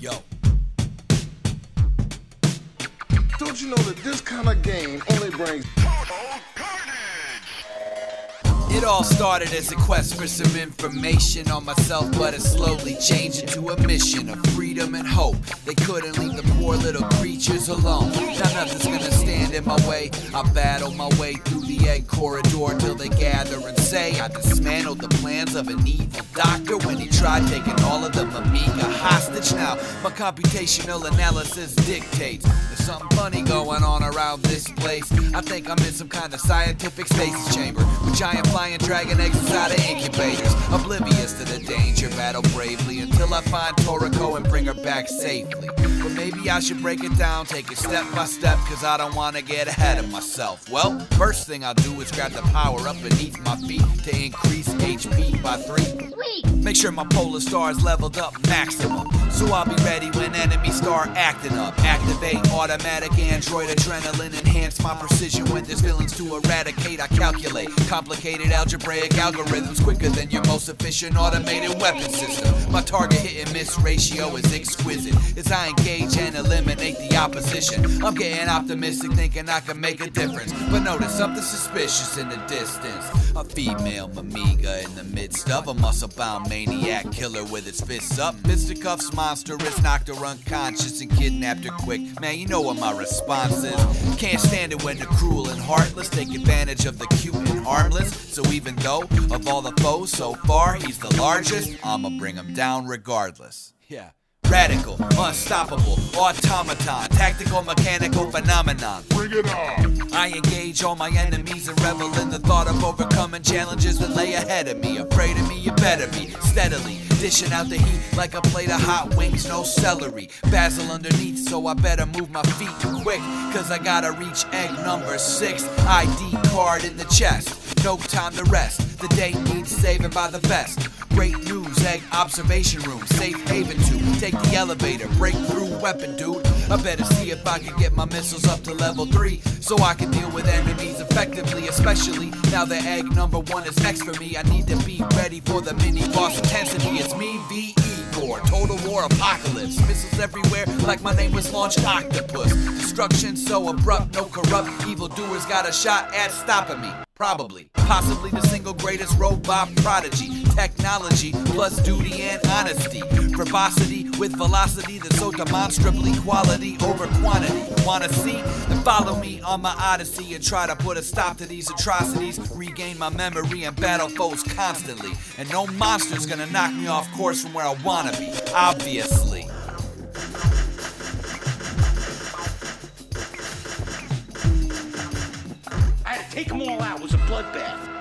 Yo. Don't you know that this kind of game only brings It all started as a quest for some information on myself, but it slowly changed into a mission of freedom and hope. They couldn't leave the poor little creatures alone. Now nothing's gonna stand in my way. I battle my way through the egg corridor till they gather and say I dismantled the plans of an evil doctor when he tried taking all of the Amiga hostage. Now my computational analysis dictates there's something funny going on around this place. I think I'm in some kind of scientific stasis chamber with giant flying dragon eggs inside of incubators. Oblivious to the danger, battle bravely until I find Toriko and bring her back safely. But maybe I should break it down, take it step by step, cause I don't wanna get ahead of myself. Well, first thing I'll do is grab the power up beneath my feet to increase HP by 3. Make sure my polar star is leveled up maximum, so I'll be ready when enemies start acting up. Activate automatic android adrenaline, enhance my precision when there's villains to eradicate. I calculate complicated algebraic algorithms quicker than your most efficient automated weapon system. My target hit and miss ratio is exquisite as I engage and eliminate the opposition. I'm getting optimistic, thinking I can make a difference, but notice something suspicious in the distance. A female Amiga in the midst of a muscle-bound maniac killer with its fists up. Fisticuffs monstrous, knocked her unconscious and kidnapped her quick. Man, you know what my response is. Can't stand it when the cruel and heartless take advantage of the cute and harmless. So even though of all the foes so far he's the largest, I'ma bring him down regardless. Yeah. Radical, unstoppable, automaton, tactical, mechanical phenomenon. Bring it on. I engage all my enemies and revel in the thought of overcoming challenges that lay ahead of me. Afraid of me, you better be. Steadily dishing out the heat like a plate of hot wings, no celery. Basil underneath, so I better move my feet quick, cause I gotta reach egg number 6. ID card in the chest, no time to rest. The day needs saving by the best. Great news, egg observation room, safe haven to take the elevator, breakthrough weapon, dude. I better see if I can get my missiles up to level 3 so I can deal with enemies effectively, especially now that egg number 1 is next for me. I need to be ready for the mini boss intensity. It's me, V. Igor, total war apocalypse. Missiles everywhere like my name was Launch Octopus. Destruction so abrupt, no corrupt evildoers got a shot at stopping me. Probably, possibly the single greatest robot prodigy. Technology plus duty and honesty. Verbosity with velocity that's so demonstrably quality over quantity. Wanna see? Then follow me on my odyssey and try to put a stop to these atrocities. Regain my memory and battle foes constantly. And no monster's gonna knock me off course from where I wanna be, obviously. I had to take them all out. It was a bloodbath.